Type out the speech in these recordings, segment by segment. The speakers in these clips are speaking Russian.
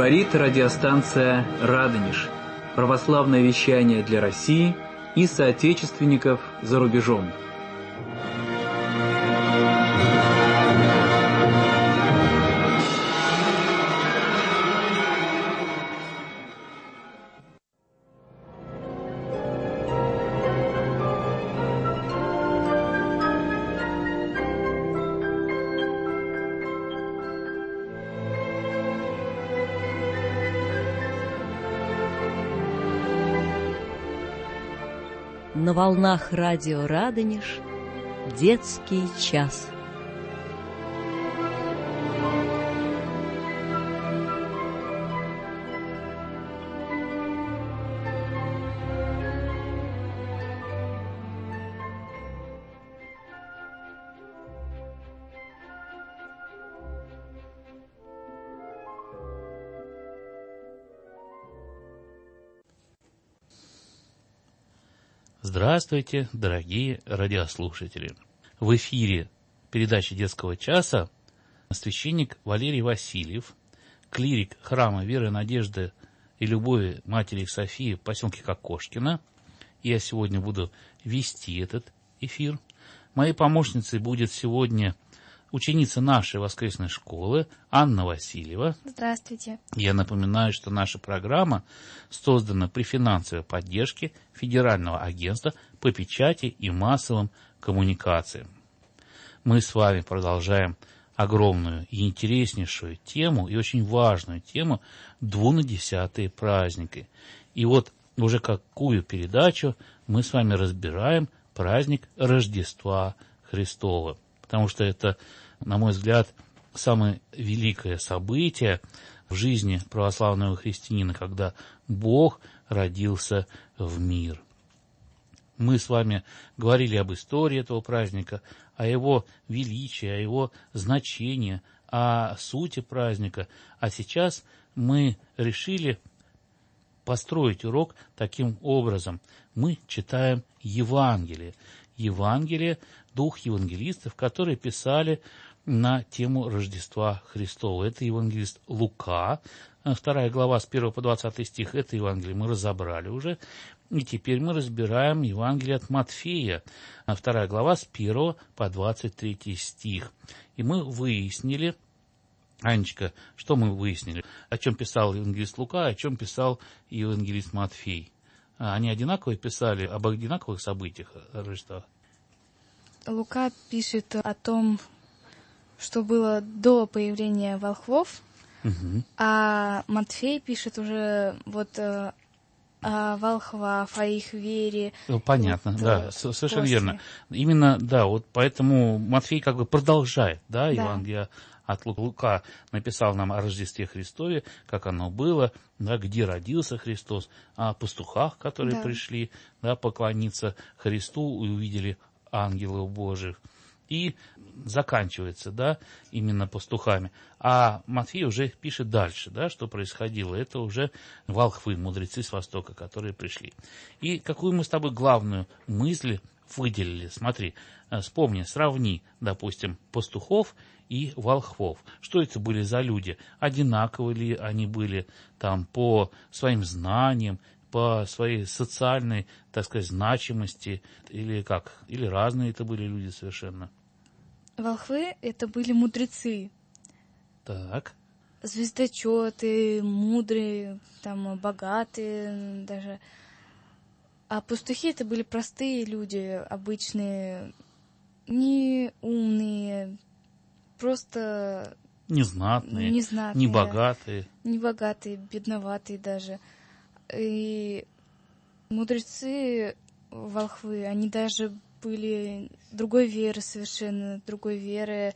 Говорит радиостанция «Радонеж». Православное вещание для России и соотечественников за рубежом. На волнах радио «Радонеж» детский час. Здравствуйте, дорогие радиослушатели! В эфире передачи детского часа священник Валерий Васильев, клирик храма Веры, Надежды и Любови Матери Софии в поселке Кокошкино. Я сегодня буду вести этот эфир. Моей помощницей будет сегодня ученица нашей воскресной школы Анна Васильева. Здравствуйте. Я напоминаю, что наша программа создана при финансовой поддержке Федерального агентства по печати и массовым коммуникациям. Мы с вами продолжаем огромную и интереснейшую тему, и очень важную тему двунадесятые праздники. И вот уже какую передачу мы с вами разбираем праздник Рождества Христова. Потому что это, на мой взгляд, самое великое событие в жизни православного христианина, когда Бог родился в мир. Мы с вами говорили об истории этого праздника, о его величии, о его значении, о сути праздника. А сейчас мы решили построить урок таким образом. Мы читаем Евангелие. Евангелие двух евангелистов, которые писали на тему Рождества Христова. Это евангелист Лука, 2 глава с 1 по 20 стих. Это Евангелие мы разобрали уже. И теперь мы разбираем Евангелие от Матфея, 2 глава с 1 по 23 стих. И мы выяснили, Анечка, что мы выяснили? О чем писал евангелист Лука, о чем писал евангелист Матфей? Они одинаково писали об одинаковых событиях Рождества? Лука пишет о том, что было до появления волхвов, а Матфей пишет уже о волхвах, о их вере. Понятно, да, совершенно верно. Именно, да, вот поэтому Матфей как бы продолжает, да, Евангелие от Лука написал нам о Рождестве Христове, как оно было, да, где родился Христос, о пастухах, которые пришли, да, поклониться Христу и увидели ангелов Божьих. И заканчивается, да, именно пастухами. А Матфей уже пишет дальше, да, что происходило. Это уже волхвы, мудрецы с Востока, которые пришли. И какую мы с тобой главную мысль выделили? Смотри, вспомни, сравни, допустим, пастухов и волхвов. Что это были за люди? Одинаковые ли они были там по своим знаниям, по своей социальной, так сказать, значимости, или как? Или разные это были люди совершенно? Волхвы — это были мудрецы. Так. Звездочеты, мудрые, там, богатые даже. А пастухи — это были простые люди, обычные, не умные, просто... Незнатные, не богатые. Не богатые, бедноватые даже. И мудрецы, волхвы, они даже были другой веры совершенно, другой веры,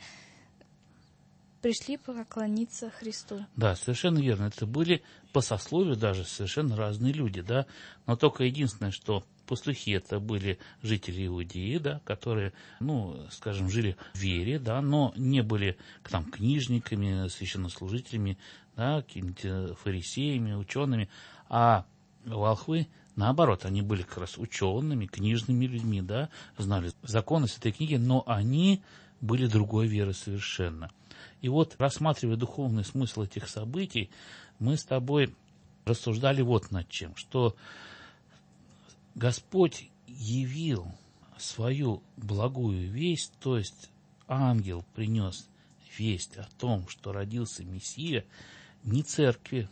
пришли поклониться Христу. Да, совершенно верно. Это были по сословию даже совершенно разные люди, да. Но только единственное, что пастухи это были жители Иудеи, да, которые, скажем, жили в вере, да, но не были там книжниками, священнослужителями, да, какими-то фарисеями, учеными, а волхвы, наоборот, они были как раз учеными, книжными людьми, да, знали законы Святой книги, но они были другой веры совершенно. И вот, рассматривая духовный смысл этих событий, мы с тобой рассуждали вот над чем, что Господь явил свою благую весть, то есть ангел принес весть о том, что родился Мессия, не церкви,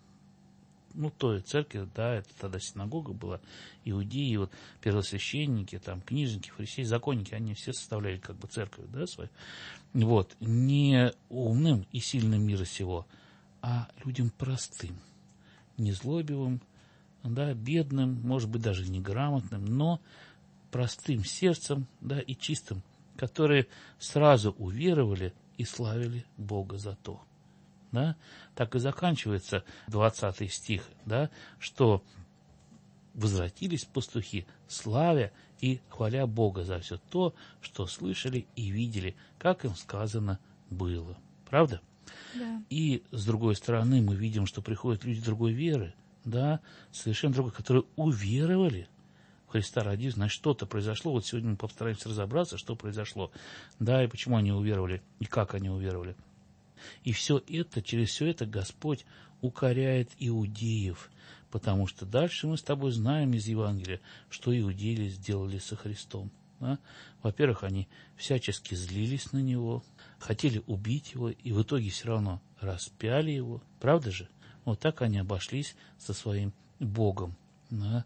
той церкви, да, это тогда синагога была, иудеи, вот первосвященники, там, книжники, фарисеи, законники, они все составляли как бы церковь, да, свою. Вот, не умным и сильным мира сего, а людям простым, незлобивым, да, бедным, может быть, даже неграмотным, но простым сердцем, да, и чистым, которые сразу уверовали и славили Бога за то. Да? Так и заканчивается 20 стих, да, что возвратились пастухи, славя и хваля Бога за все то, что слышали и видели, как им сказано было. Правда? Да. И с другой стороны мы видим, что приходят люди другой веры, да, совершенно другой, которые уверовали в Христа ради, значит, что-то произошло. Вот сегодня мы постараемся разобраться, что произошло, да, и почему они уверовали, и как они уверовали. И все это, через все это Господь укоряет иудеев, потому что дальше мы с тобой знаем из Евангелия, что иудеи сделали со Христом. Да? Во-первых, они всячески злились на Него, хотели убить Его, и в итоге все равно распяли Его. Правда же? Вот так они обошлись со своим Богом. Да?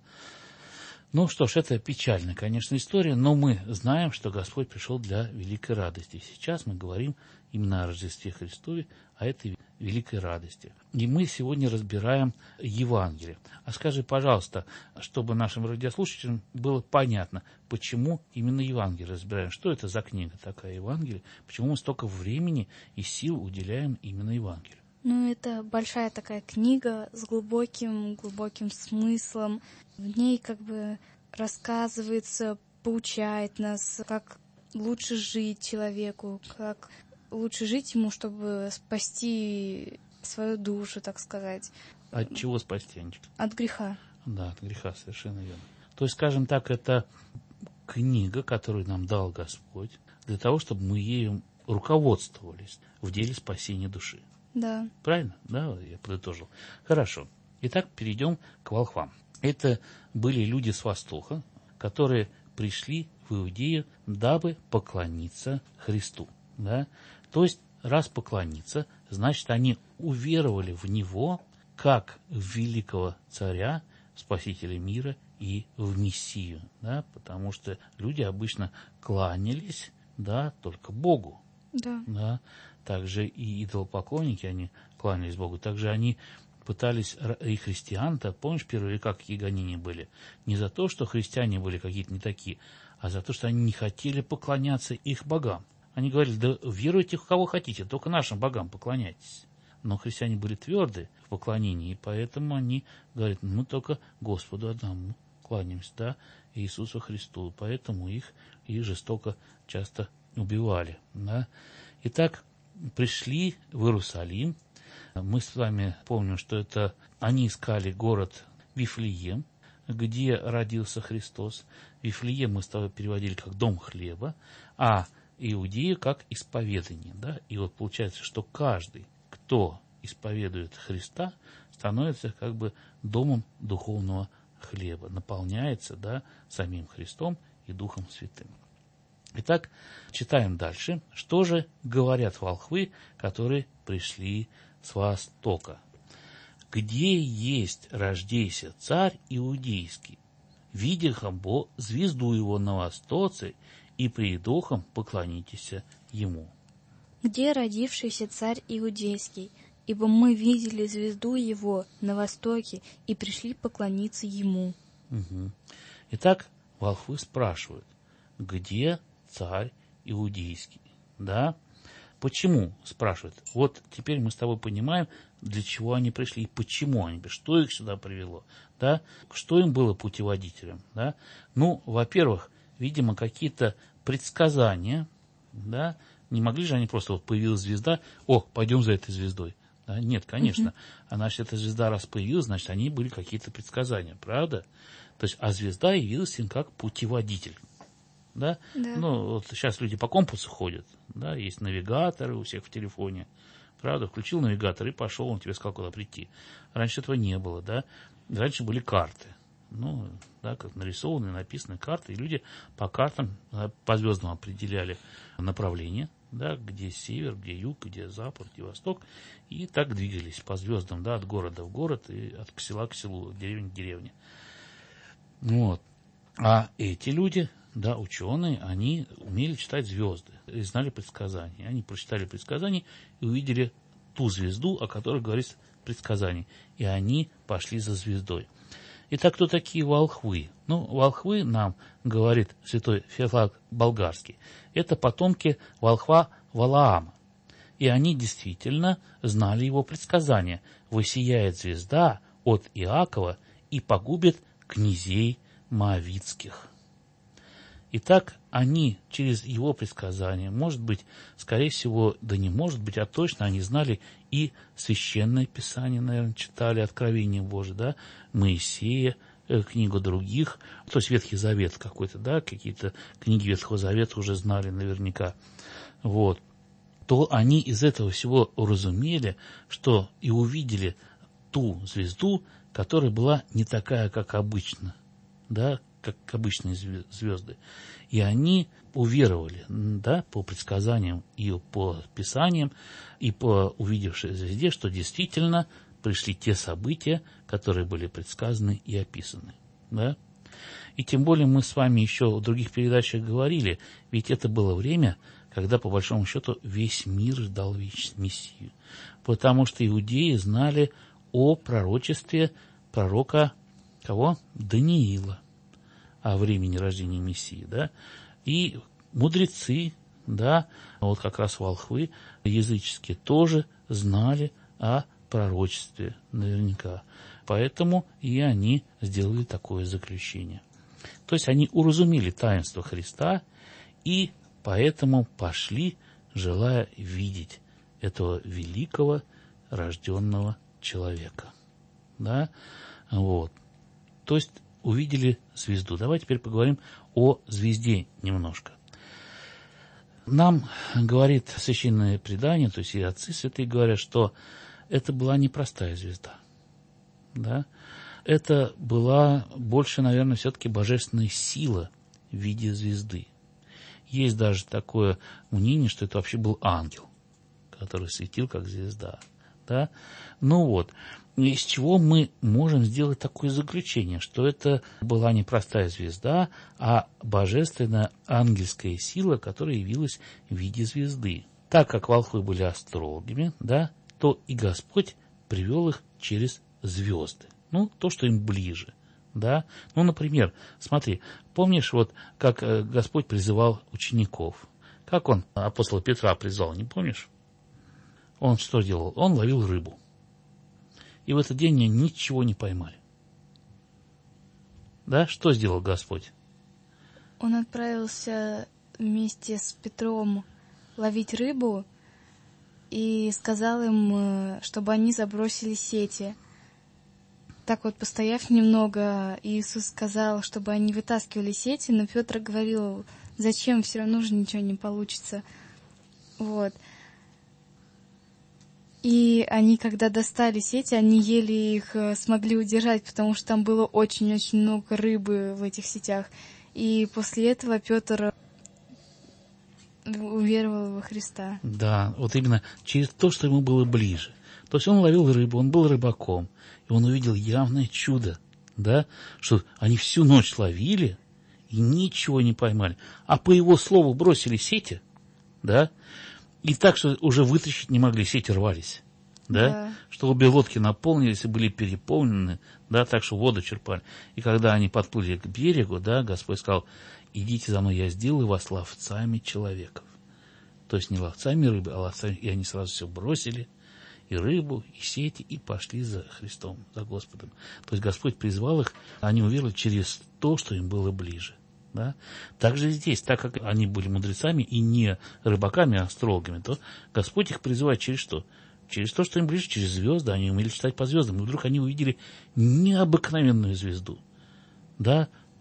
Ну что ж, это печальная, конечно, история, но мы знаем, что Господь пришел для великой радости. Сейчас мы говорим именно о Рождестве Христове, о этой великой радости. И мы сегодня разбираем Евангелие. А скажи, пожалуйста, чтобы нашим радиослушателям было понятно, почему именно Евангелие разбираем. Что это за книга такая, Евангелие? Почему мы столько времени и сил уделяем именно Евангелию? Это большая такая книга с глубоким смыслом. В ней как бы рассказывается, поучает нас, как лучше жить человеку, как лучше жить ему, чтобы спасти свою душу, так сказать. От чего спасти, Анечка? От греха. Да, от греха, совершенно верно. То есть, скажем так, это книга, которую нам дал Господь, для того, чтобы мы ею руководствовались в деле спасения души. Да. Правильно? Да, я подытожил. Хорошо. Итак, перейдем к волхвам. Это были люди с Востока, которые пришли в Иудею, дабы поклониться Христу. Да? То есть, раз поклониться, значит, они уверовали в Него, как в великого царя, спасителя мира и в Мессию. Да? Потому что люди обычно кланялись, да, только Богу. Да. Да? Также и идолопоклонники, они кланялись Богу. Также они пытались, и христиан-то, помнишь, первые века какие гонения были? Не за то, что христиане были какие-то не такие, а за то, что они не хотели поклоняться их богам. Они говорили, да веруйте в кого хотите, только нашим богам поклоняйтесь. Но христиане были тверды в поклонении, и поэтому они говорят, мы только Господу одному кланяемся, да, Иисусу Христу. Поэтому их и жестоко часто убивали. Да. Итак, пришли в Иерусалим. Мы с вами помним, что это они искали город Вифлеем, где родился Христос. Вифлеем мы с тобой переводили как дом хлеба, а Иудею как исповедание. Да? И вот получается, что каждый, кто исповедует Христа, становится как бы домом духовного хлеба, наполняется, да, самим Христом и Духом Святым. Итак, читаем дальше. Что же говорят волхвы, которые пришли с Востока? «Где есть рождейся царь иудейский? Видяха звезду его на востоце, и придохом поклонитесь ему». Где родившийся царь иудейский? Ибо мы видели звезду его на востоке и пришли поклониться ему. Угу. Итак, волхвы спрашивают, где царь иудейский, да? Почему, спрашивают? Вот теперь мы с тобой понимаем, для чего они пришли и почему они пришли, что их сюда привело, да? Что им было путеводителем, да? Ну, во-первых, видимо, какие-то предсказания, да? Не могли же они просто, вот появилась звезда, пойдем за этой звездой. Да? Нет, конечно. А значит, эта звезда раз появилась, значит, они были какие-то предсказания, правда? То есть, а звезда явилась им как путеводитель. Да? Да. Ну, вот сейчас люди по компасу ходят, да, есть навигаторы у всех в телефоне. Правда, включил навигатор и пошел, он тебе сказал, куда прийти. Раньше этого не было, да. Раньше были карты. Ну, да, как нарисованные, написанные карты. И люди по картам, по звездам определяли направление, да, где север, где юг, где запад, где восток. И так двигались по звездам, да, от города в город и от села к селу, от деревни к деревне. Вот. А эти люди, да, ученые, они умели читать звезды и знали предсказания. Они прочитали предсказания и увидели ту звезду, о которой говорится предсказание. И они пошли за звездой. Итак, кто такие волхвы? Ну, волхвы, нам говорит святой Феофилакт Болгарский, это потомки волхва Валаама. И они действительно знали его предсказания. «Воссияет звезда от Иакова и погубит князей моавитских». Итак, они через его предсказания, может быть, скорее всего, да не может быть, а точно они знали и Священное Писание, наверное, читали, Откровение Божие, да, Моисея, книгу других, то есть Ветхий Завет какой-то, да, какие-то книги Ветхого Завета уже знали наверняка, вот, то они из этого всего уразумели, что и увидели ту звезду, которая была не такая, как обычно, да, как обычные звезды. И они уверовали, да, по предсказаниям и по писаниям, и по увидевшей звезде, что действительно пришли те события, которые были предсказаны и описаны. Да? И тем более мы с вами еще в других передачах говорили, ведь это было время, когда, по большому счету, весь мир ждал Мессию. Потому что иудеи знали о пророчестве пророка кого? Даниила, о времени рождения Мессии, да, и мудрецы, да, вот как раз волхвы языческие тоже знали о пророчестве наверняка, поэтому и они сделали такое заключение. То есть они уразумели таинство Христа и поэтому пошли, желая видеть этого великого рожденного человека, да, вот, то есть увидели звезду. Давайте теперь поговорим о звезде немножко. Нам говорит священное предание, то есть и отцы святые говорят, что это была непростая звезда. Да? Это была больше, наверное, все-таки божественная сила в виде звезды. Есть даже такое мнение, что это вообще был ангел, который светил как звезда. Да? Ну вот, из чего мы можем сделать такое заключение, что это была не простая звезда, а божественная ангельская сила, которая явилась в виде звезды. Так как волхвы были астрологами, да, то и Господь привел их через звезды. Ну, то, что им ближе. Да? Ну, например, смотри, помнишь, вот как Господь призывал учеников? Как он апостола Петра призвал, не помнишь? Он что делал? Он ловил рыбу. И в этот день они ничего не поймали. Да? Что сделал Господь? Он отправился вместе с Петром ловить рыбу и сказал им, чтобы они забросили сети. Так вот, постояв немного, Иисус сказал, чтобы они вытаскивали сети, но Петр говорил, зачем, все равно же ничего не получится. Вот. И они, когда достали сети, они еле их смогли удержать, потому что там было очень-очень много рыбы в этих сетях. И после этого Петр уверовал во Христа. Да, вот именно через то, что ему было ближе. То есть он ловил рыбу, он был рыбаком, и он увидел явное чудо, да, что они всю ночь ловили и ничего не поймали. А по его слову бросили сети, да, и так, что уже вытащить не могли, сети рвались, да, что обе лодки наполнились и были переполнены, да, так что воду черпали. И когда они подплыли к берегу, да, Господь сказал, идите за мной, я сделаю вас ловцами человеков. То есть не ловцами рыбы, а ловцами, и они сразу все бросили, и рыбу, и сети, и пошли за Христом, за Господом. То есть Господь призвал их, они уверовали через то, что им было ближе. Да? Также здесь, так как они были мудрецами и не рыбаками, а астрологами, то Господь их призывает через что? Через то, что им ближе, через звезды, они умели читать по звездам. И вдруг они увидели необыкновенную звезду. Да?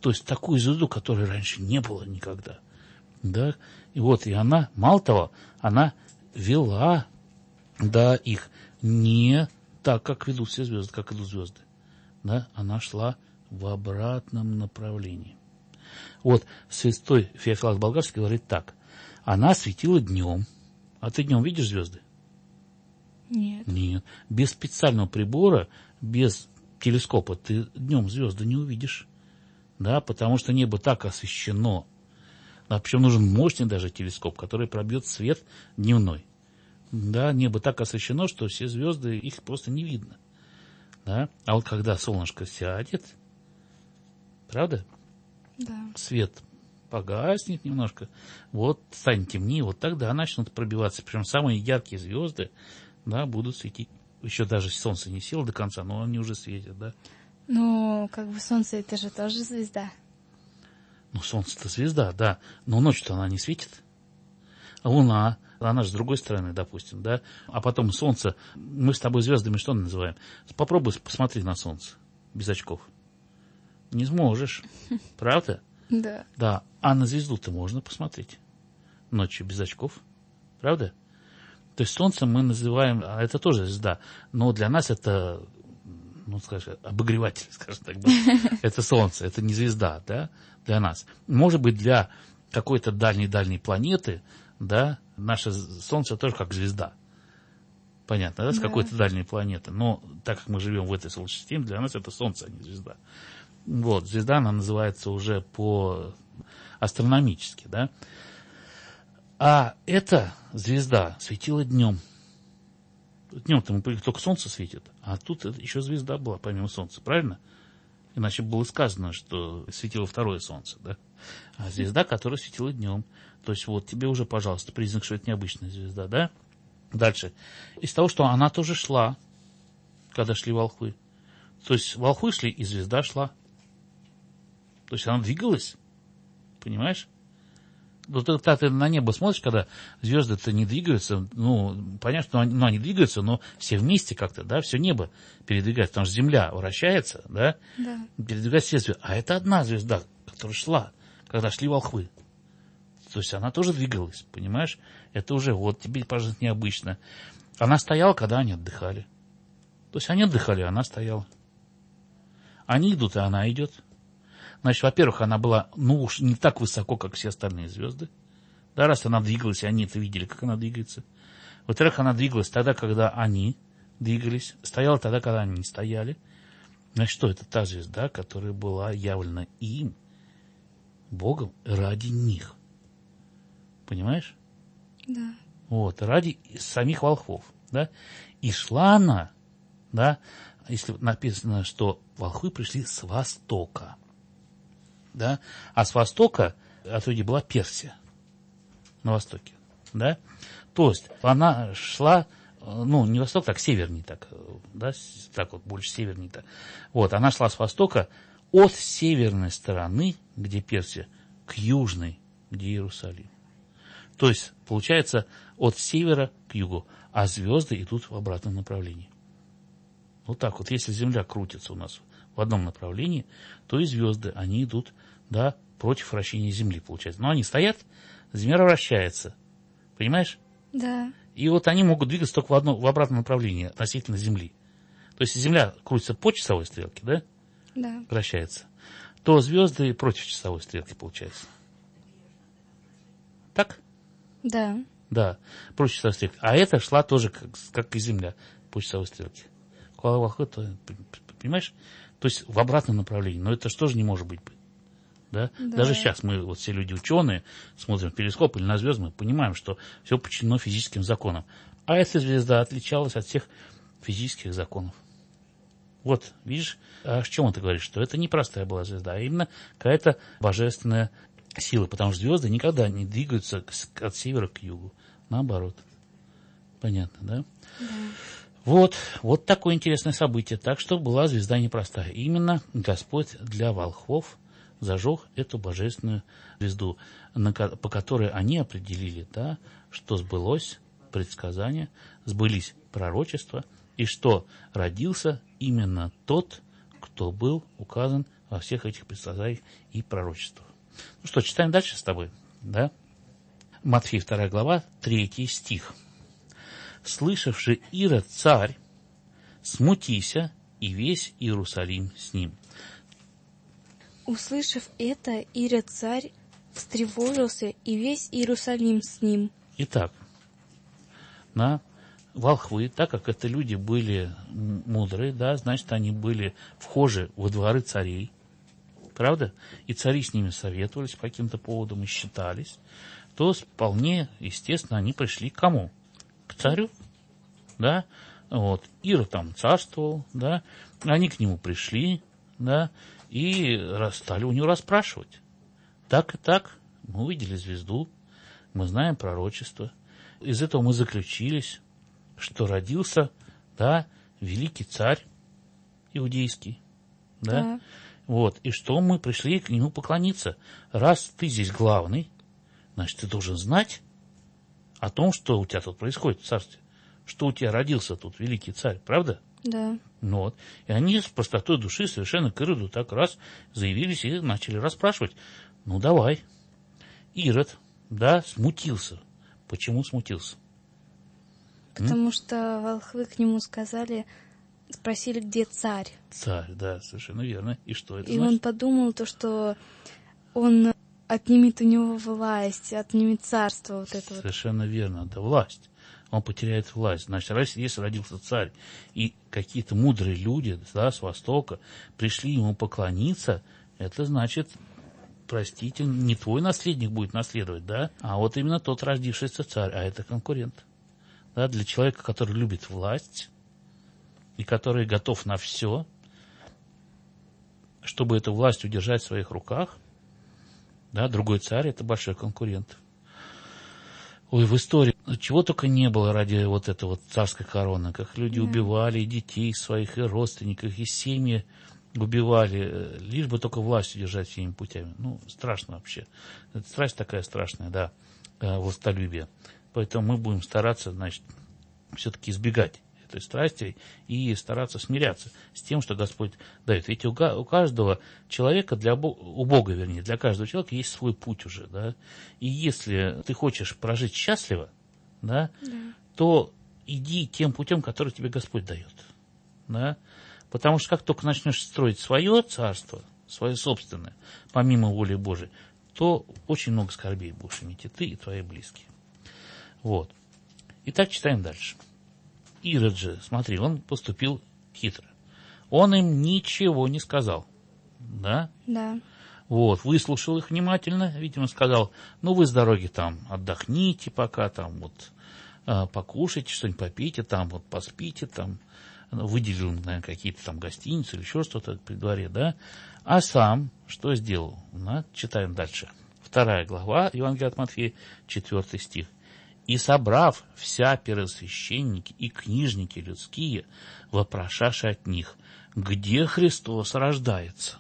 То есть такую звезду, которой раньше не было никогда. Да? И вот, и она, мало того, она вела, да, их не так, как ведут все звезды, как идут звезды. Да? Она шла в обратном направлении. Вот святой Феофилакт Болгарский говорит так. Она светила днем. А ты днем видишь звезды? Нет. Нет. Без специального прибора, без телескопа ты днем звезды не увидишь. Да, потому что небо так освещено. Да, причем нужен мощный даже телескоп, который пробьет свет дневной. Да, небо так освещено, что все звезды, их просто не видно. Да? А вот когда солнышко сядет, правда? Да. Свет погаснет немножко, вот станет темнее, вот тогда начнут пробиваться. Причем самые яркие звезды, да, будут светить. Еще даже солнце не село до конца, но они уже светят, да. Ну, как бы солнце это же тоже звезда. Ну, солнце-то звезда, да, но ночью-то она не светит. А луна, она же с другой стороны, допустим, да. А потом солнце, мы с тобой звездами что называем? Попробуй посмотри на солнце без очков. Не сможешь, правда? Да. Да, а на звезду-то можно посмотреть ночью без очков, правда? То есть солнце мы называем, а это тоже звезда, но для нас это, ну, скажем, обогреватель, скажем так, да? Это солнце, это не звезда, да, для нас. Может быть, для какой-то дальней планеты, да, наше солнце тоже как звезда. Понятно, да, с какой-то дальней планеты. Но так как мы живем в этой Солнечной системе, для нас это солнце, а не звезда. Вот, звезда, она называется уже по-астрономически, да. А эта звезда светила днем. Днем-то мы только солнце светит, а тут еще звезда была, помимо солнца, правильно? Иначе было сказано, что светило второе солнце, да. А звезда, которая светила днем. То есть вот тебе уже, пожалуйста, признак, что это необычная звезда, да. Дальше. Из того, что она тоже шла, когда шли волхвы. То есть волхвы шли, и звезда шла. То есть она двигалась, понимаешь? Вот когда ты на небо смотришь, когда звезды-то не двигаются, ну, понятно, что они двигаются, но все вместе как-то, да, все небо передвигается, потому что Земля вращается, да, передвигается все звезды. А это одна звезда, которая шла, когда шли волхвы. То есть она тоже двигалась, понимаешь? Это уже вот тебе, пожалуйста, необычно. Она стояла, когда они отдыхали. То есть они отдыхали, а она стояла. Они идут, и она идет. Значит, во-первых, она была, ну уж не так высоко, как все остальные звезды. Да, раз она двигалась, и они это видели, как она двигается. Во-вторых, она двигалась тогда, когда они двигались. Стояла тогда, когда они не стояли. Значит, что это та звезда, которая была явлена им, Богом, ради них. Понимаешь? Да. Вот, ради самих волхвов, да. И шла она, да, если написано, что волхвы пришли с востока, да, а с востока, оттуда была Персия, на востоке, да. То есть она шла, ну, не восток, так севернее, так, да, так вот, больше севернее, так. Вот, она шла с востока от северной стороны, где Персия, к южной, где Иерусалим. То есть, получается, от севера к югу, а звезды идут в обратном направлении. Вот так вот, если Земля крутится у нас в одном направлении, то и звезды, они идут, да, против вращения Земли, получается. Но они стоят, Земля вращается, понимаешь? Да. И вот они могут двигаться только в обратном направлении относительно Земли. То есть, Земля крутится по часовой стрелке, да? Да. Вращается. То звезды против часовой стрелки, получается. Так? Да. Да, против часовой стрелки. А эта шла тоже, как и Земля, по часовой стрелке. Понимаешь? То есть в обратном направлении. Но это же тоже не может быть. Да? Да. Даже сейчас мы, вот все люди ученые, смотрим в телескоп или на звезды, мы понимаем, что все подчинено физическим законам. А эта звезда отличалась от всех физических законов. Вот, видишь, а о чем это говорит? Что это не простая была звезда, а именно какая-то божественная сила, потому что звезды никогда не двигаются от севера к югу. Наоборот. Понятно, да? Да. Вот такое интересное событие. Так что была звезда непростая. Именно Господь для волхвов зажег эту божественную звезду, по которой они определили, да, что сбылось предсказание, сбылись пророчества, и что родился именно тот, кто был указан во всех этих предсказаниях и пророчествах. Ну что, читаем дальше с тобой, да? Матфея 2 глава, 3 стих. «Слышавши Ирод царь, смутися, и весь Иерусалим с ним». Услышав это, Ирод царь встревожился, и весь Иерусалим с ним. Итак, волхвы, так как это люди были мудрые, да, значит, они были вхожи во дворы царей, правда? И цари с ними советовались по каким-то поводам и считались, то вполне естественно они пришли к кому? К царю, да? Вот. Ирод там царствовал, да? Они к нему пришли, да? И стали у него расспрашивать. Так и так, мы увидели звезду, мы знаем пророчество. Из этого мы заключились, что родился, да, великий царь иудейский, да? Вот, и что мы пришли к нему поклониться. Раз ты здесь главный, значит, ты должен знать о том, что у тебя тут происходит в царстве, что у тебя родился тут великий царь, правда? Да. Ну вот. И они с простотой души совершенно к Ироду так раз заявились и начали расспрашивать. Ну, давай. Ирод, да, смутился. Почему смутился? Потому что волхвы к нему спросили, где царь. Царь, да, совершенно верно. И что это И значит? он подумал, что он отнимет у него власть, отнимет царство вот это вот. Совершенно верно, да, власть. Он потеряет власть. Значит, если родился царь, и какие-то мудрые люди, да, с Востока пришли ему поклониться, это значит, простите, не твой наследник будет наследовать, да, а вот именно тот родившийся царь, а это конкурент. Да, для человека, который любит власть и который готов на все, чтобы эту власть удержать в своих руках, да, другой царь – это большой конкурент. Ой, в истории чего только не было ради вот этой вот царской короны, как люди убивали и детей своих, и родственников, и семьи убивали, лишь бы только власть удержать всеми путями. Ну, страшно вообще. Это страсть такая страшная, да, властолюбие. Поэтому мы будем стараться, значит, все-таки избегать этой страсти и стараться смиряться с тем, что Господь дает. Ведь у каждого человека, у Бога, вернее, для каждого человека есть свой путь уже, да. И если ты хочешь прожить счастливо, да, то иди тем путем, который тебе Господь дает, да. Потому что как только начнешь строить свое царство, свое собственное, помимо воли Божией, то очень много скорбей будешь иметь и ты, и твои близкие. Вот. Итак, читаем дальше. Ирод же, смотри, он поступил хитро. Он им ничего не сказал. Да? Да. Вот, выслушал их внимательно, видимо, сказал, ну, вы с дороги там отдохните пока, там вот покушайте, что-нибудь попейте, там вот поспите, там, выделил, наверное, какие-то там гостиницы или еще что-то при дворе, да? А сам что сделал? Читаем дальше. 2 глава Евангелия от Матфея, 4 стих. «И собрав вся первосвященники и книжники людские, вопрошаши от них, где Христос рождается?»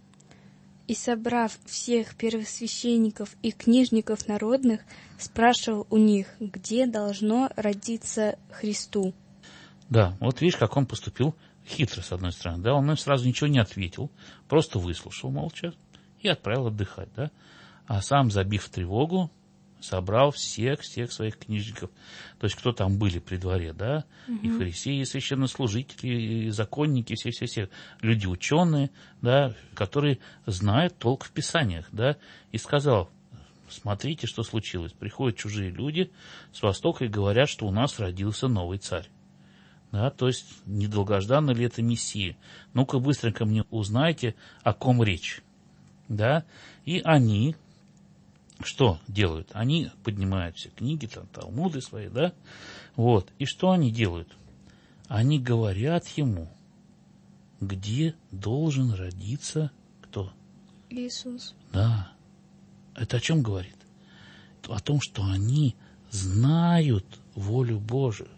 И, собрав всех первосвященников и книжников народных, спрашивал у них, где должно родиться Христу. Да, вот видишь, как он поступил хитро, с одной стороны, да, он им сразу ничего не ответил, просто выслушал молча и отправил отдыхать, да, а сам, забив тревогу, собрал всех своих книжников, то есть кто там были при дворе, да, и фарисеи, и священнослужители, и законники, все люди ученые, да, которые знают толк в Писаниях, да, и сказал, смотрите, что случилось, приходят чужие люди с Востока и говорят, что у нас родился новый царь, да, то есть недолгожданно ли это Мессия, ну-ка быстренько мне узнайте, о ком речь, да, и они что делают? Они поднимают все книги, там, талмуды свои, да, вот, и что они делают? Они говорят ему, где должен родиться кто? Иисус. Да, это о чем говорит? О том, что они знают волю Божию,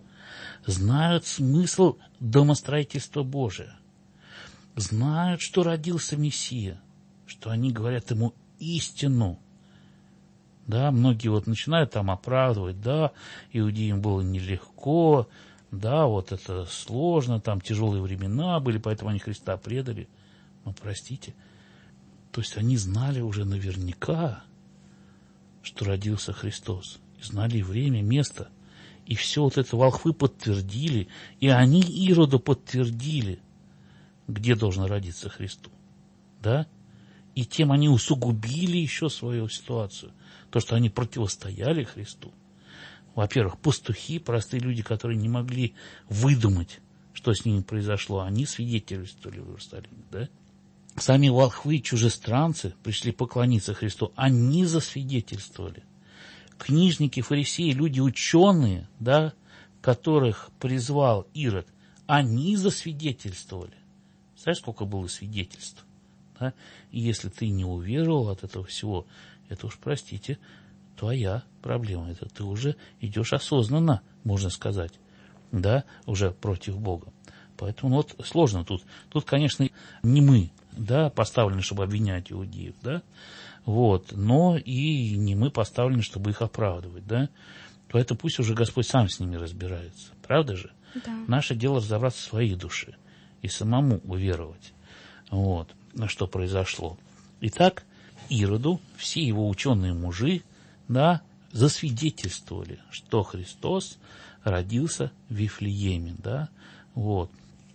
знают смысл домостроительства Божия, знают, что родился Мессия, что они говорят ему истину. Да, многие вот начинают там оправдывать, да, иудеям было нелегко, да, вот это сложно, там тяжелые времена были, поэтому они Христа предали. Ну, простите. То есть они знали уже наверняка, что родился Христос. И знали время, место. И все вот это волхвы подтвердили, и они Ироду подтвердили, где должен родиться Христос. Да? И тем они усугубили еще свою ситуацию. То, что они противостояли Христу. Во-первых, пастухи, простые люди, которые не могли выдумать, что с ними произошло, они свидетельствовали в Иерусалиме. Да? Сами волхвы, чужестранцы, пришли поклониться Христу, они засвидетельствовали. Книжники, фарисеи, люди ученые, да, которых призвал Ирод, они засвидетельствовали. Знаешь, сколько было свидетельств? Да? И если ты не уверовал от этого всего, это уж, простите, твоя проблема. Это ты уже идешь осознанно, можно сказать, да, уже против Бога. Поэтому вот сложно тут. Тут, конечно, не мы, да, поставлены, чтобы обвинять иудеев, да, вот, но и не мы поставлены, чтобы их оправдывать, да. Поэтому пусть уже Господь сам с ними разбирается. Правда же? Да. Наше дело разобраться в своей душе и самому уверовать, вот, на что произошло. Итак, Ироду все его ученые мужи, да, засвидетельствовали, что Христос родился в Вифлееме, да, вот.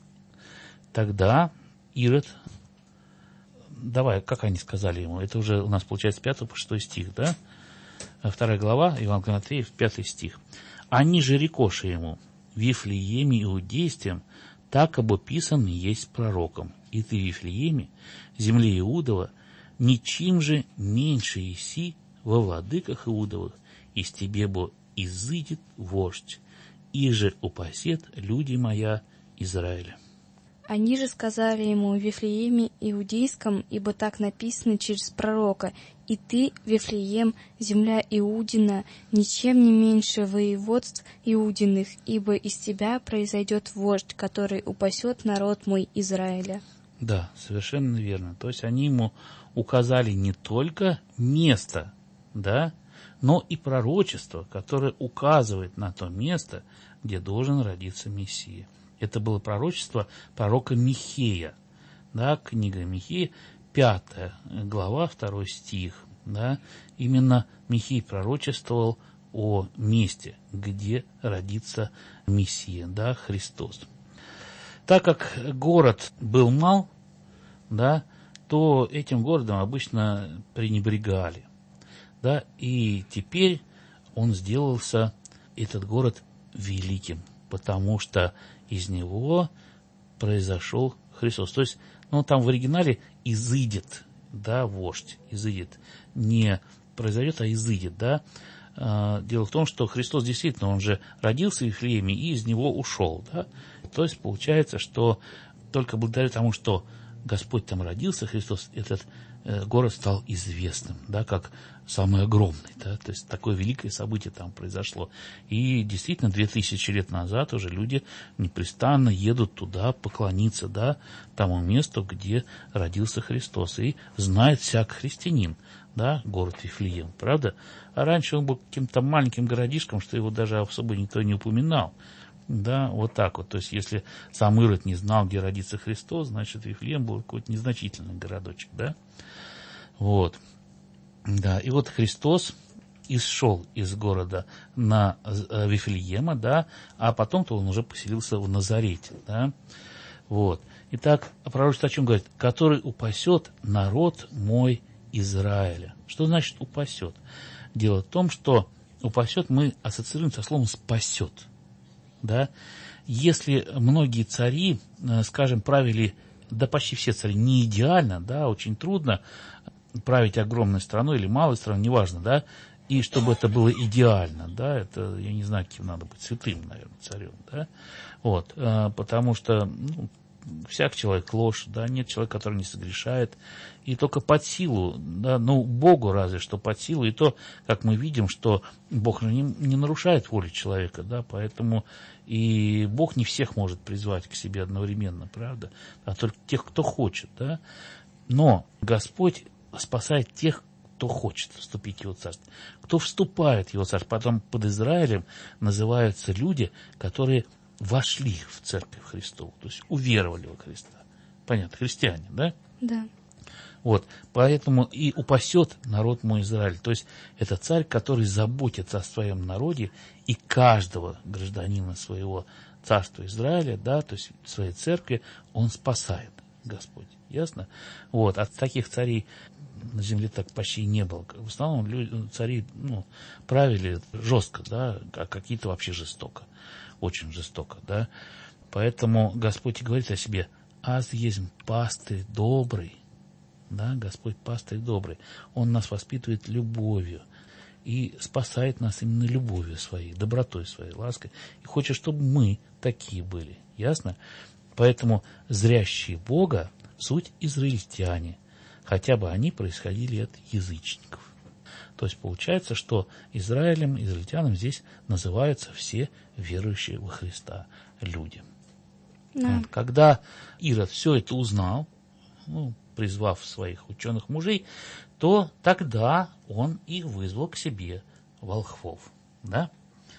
Тогда Ирод, давай, как они сказали ему, это уже у нас получается 5 по 6 стих, да, 2 глава, Евангелие от Матфея, 5 стих. Они же рекоши ему, в Вифлееме иудейством, так обописан есть пророком, и ты в Вифлееме, земле Иудова, ничем же меньше еси во владыках Иудовых, из тебе бо изыдет вождь, и же упасет люди моя Израиля. Они же сказали ему в Вифлееме Иудейском, ибо так написано через пророка: «И ты, Вифлеем, земля Иудина, ничем не меньше воеводств Иудиных, ибо из тебя произойдет вождь, который упасет народ мой Израиля». Да, совершенно верно. То есть они ему указали не только место, да, но и пророчество, которое указывает на то место, где должен родиться Мессия. Это было пророчество пророка Михея, да, книга Михея, 5 глава, 2 стих. Да, именно Михей пророчествовал о месте, где родится Мессия, да, Христос. Так как город был мал, да, то этим городом обычно пренебрегали. Да, и теперь он сделался, этот город, великим, потому что из него произошел Христос. То есть, ну, там в оригинале изыдет, да, вождь, изыдет, не произойдет, а изыдет, да. Дело в том, что Христос действительно, он же родился в Вифлееме и из него ушел, да. То есть, получается, что только благодаря тому, что Господь там родился, Христос, этот город стал известным, да, как самый огромный, да, то есть такое великое событие там произошло. И действительно, 2000 лет назад уже люди непрестанно едут туда поклониться, да, тому месту, где родился Христос. И знает всяк христианин, да, город Вифлеем, правда? А раньше он был каким-то маленьким городишком, что его даже особо никто не упоминал. Да, вот так вот. То есть, если сам Ирод не знал, где родится Христос, значит, Вифлеем был какой-то незначительный городочек, да. Вот. Да, и вот Христос исшел из города на Вифлеема, да, а потом-то он уже поселился в Назарете, да. Вот. Итак, пророчество о чем говорит? Который упасет народ мой Израиля. Что значит упасет? Дело в том, что упасет мы ассоциируем со словом спасет. Да? Если многие цари, скажем, правили, да почти все цари, не идеально, да, очень трудно править огромной страной или малой страной, неважно, да, и чтобы это было идеально, да, это, я не знаю, каким надо быть, святым, наверное, царем, да, вот, потому что, ну, всяк человек ложь, да, нет человека, который не согрешает, и только под силу, да, ну, Богу разве что под силу, и то, как мы видим, что Бог не нарушает волю человека, да, поэтому и Бог не всех может призвать к себе одновременно, правда, а только тех, кто хочет, да, но Господь спасает тех, кто хочет вступить в Его Царство, кто вступает в Его Царство, потом под Израилем называются люди, которые вошли в Церковь Христову, то есть уверовали во Христа. Понятно, христиане, да? Да. Вот, поэтому и упасет народ мой Израиль. То есть это царь, который заботится о своем народе и каждого гражданина своего царства Израиля, да, то есть своей церкви, он спасает, Господь. Ясно? Вот, от таких царей на земле так почти не было. В основном цари, правили жестко, да, а какие-то вообще жестоко. Очень жестоко, да. Поэтому Господь и говорит о себе: «Аз есть пастырь добрый». Да, Господь пастырь добрый. Он нас воспитывает любовью и спасает нас именно любовью своей, добротой своей, лаской. И хочет, чтобы мы такие были. Ясно? Поэтому зрящие Бога суть израильтяне, хотя бы они происходили от язычников. То есть получается, что Израилем, израильтянам здесь называются все верующие во Христа люди. Да. Вот. Когда Ирод все это узнал, призвав своих ученых мужей, то тогда он и вызвал к себе волхвов. Да?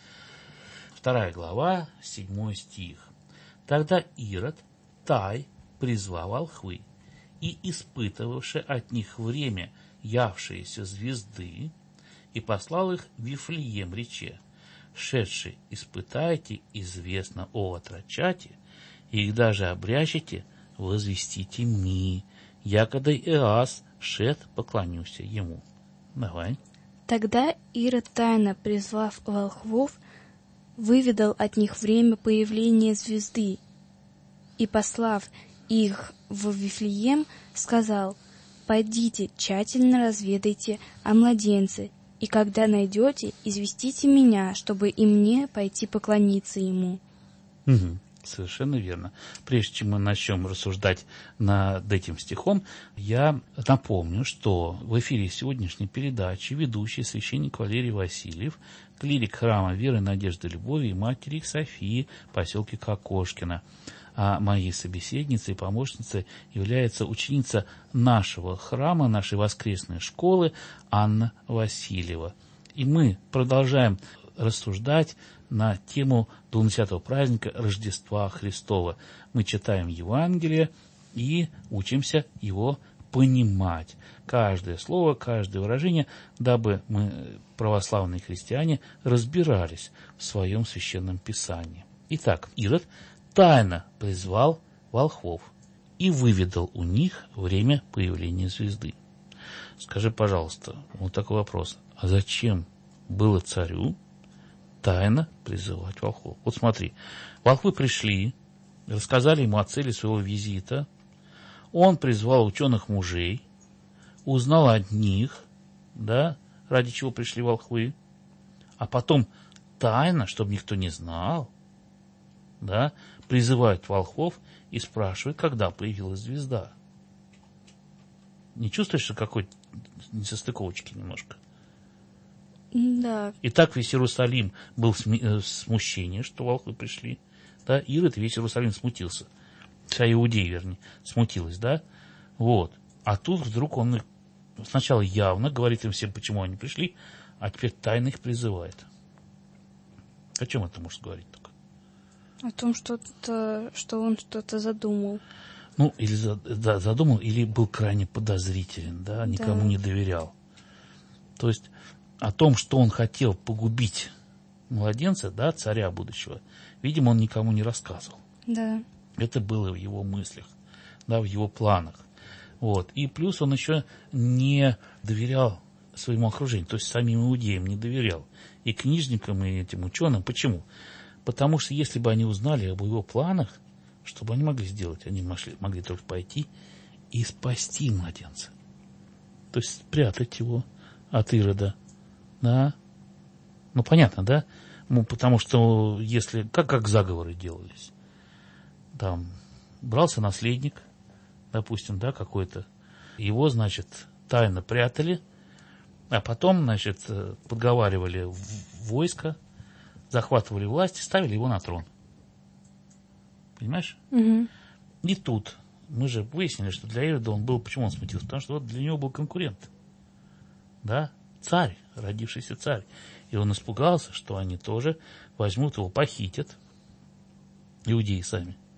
2 глава, 7 стих. Тогда Ирод тай призвал волхвы, и испытывавши от них время явшиеся звезды, и послал их в Вифлеем, рече: «Шедши, испытайте, известно о отрочате, и их даже обрящите, возвестите ми, якода Иоас шед, поклонюся ему». Давай. Тогда Ирод, тайно призвав волхвов, выведал от них время появления звезды, и, послав их в Вифлеем, сказал: «Пойдите, тщательно разведайте о младенце, и когда найдете, известите меня, чтобы и мне пойти поклониться ему». Угу. Совершенно верно. Прежде чем мы начнем рассуждать над этим стихом, я напомню, что в эфире сегодняшней передачи ведущий священник Валерий Васильев, клирик храма Веры, Надежды, Любови и матери их Софии в поселке Кокошкино. А моей собеседницей и помощницей является ученица нашего храма, нашей воскресной школы Анна Васильева. И мы продолжаем рассуждать на тему 20-го праздника Рождества Христова. Мы читаем Евангелие и учимся его понимать. Каждое слово, каждое выражение, дабы мы, православные христиане, разбирались в своем священном писании. Итак, Ирод тайно призвал волхвов и выведал у них время появления звезды. Скажи, пожалуйста, вот такой вопрос. А зачем было царю тайно призывать волхвов? Вот смотри, волхвы пришли, рассказали ему о цели своего визита. Он призвал ученых мужей, узнал от них, да, ради чего пришли волхвы, а потом тайно, чтобы никто не знал, да, призывают волхвов и спрашивают, когда появилась звезда. Не чувствуешь, что какой-то несостыковочки немножко? Да. И так весь Иерусалим был в смущении, что волхвы пришли. Да, Ирод, весь Иерусалим смутился. Вся Иудея, вернее, смутилась, да? Вот. А тут вдруг он их сначала явно говорит им всем, почему они пришли, а теперь тайно их призывает. О чем это может говорить только? О том, что он что-то задумал. Ну, или задумал, или был крайне подозрителен, да, никому не доверял. То есть о том, что он хотел погубить младенца, да, царя будущего, видимо, он никому не рассказывал. Да. Это было в его мыслях, да, в его планах. Вот. И плюс он еще не доверял своему окружению, то есть самим иудеям не доверял. И книжникам, и этим ученым. Почему? Потому что если бы они узнали об его планах, что бы они могли сделать? Они могли только пойти и спасти младенца. То есть спрятать его от Ирода. Да? Ну, понятно, да? Ну, потому что если... Как заговоры делались? Там брался наследник, допустим, да, какой-то. Его, значит, тайно прятали, а потом, значит, подговаривали войско, захватывали власть и ставили его на трон. Понимаешь? Угу. И тут мы же выяснили, что для Ирода он был... Почему он смутился? Потому что вот для него был конкурент. Да? Царь, родившийся царь. И он испугался, что они тоже возьмут его, похитят. Иудеи сами.